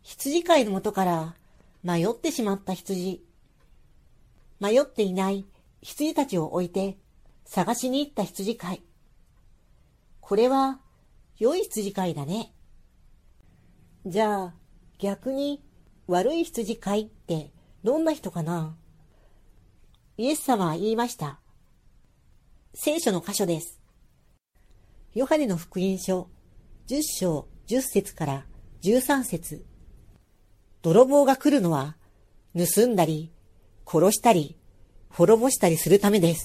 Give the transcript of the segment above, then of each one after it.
羊飼いのもとから迷ってしまった羊。迷っていない羊たちを置いて探しに行った羊飼い。これは良い羊飼いだね。じゃあ逆に悪い羊飼いってどんな人かな？イエス様は言いました。聖書の箇所です。ヨハネの福音書10章10節から13節。泥棒が来るのは盗んだり殺したり滅ぼしたりするためです。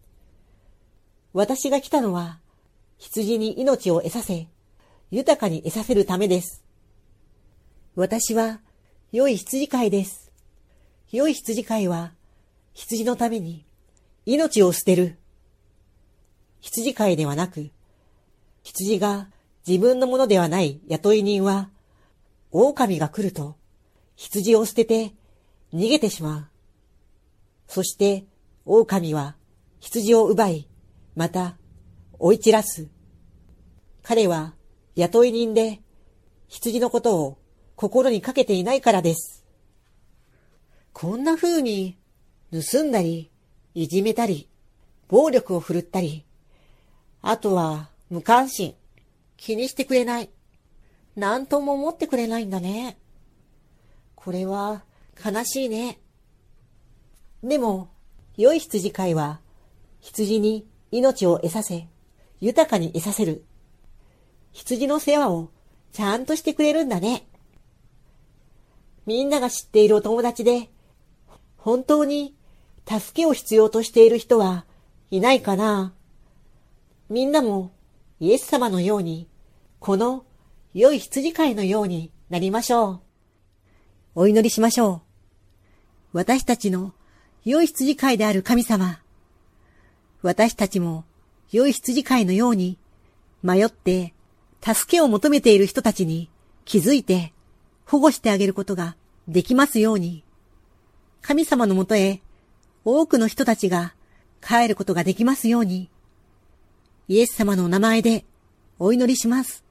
私が来たのは羊に命を得させ豊かに得させるためです。私は良い羊飼いです。良い羊飼いは羊のために命を捨てる。羊飼いではなく、羊が自分のものではない雇い人は、狼が来ると羊を捨てて逃げてしまう。そして狼は羊を奪い、また追い散らす。彼は雇い人で羊のことを心にかけていないからです。こんな風に盗んだり、いじめたり、暴力を振るったり、あとは無関心、気にしてくれない。なんとも思ってくれないんだね。これは悲しいね。でも、良い羊飼いは、羊に命を得させ、豊かに得させる。羊の世話をちゃんとしてくれるんだね。みんなが知っているお友達で、本当に助けを必要としている人はいないかな？みんなもイエス様のように、この良い羊飼いのようになりましょう。お祈りしましょう。私たちの良い羊飼いである神様。私たちも良い羊飼いのように迷って助けを求めている人たちに気づいて保護してあげることができますように。神様のもとへ多くの人たちが帰ることができますように。イエス様のお名前でお祈りします。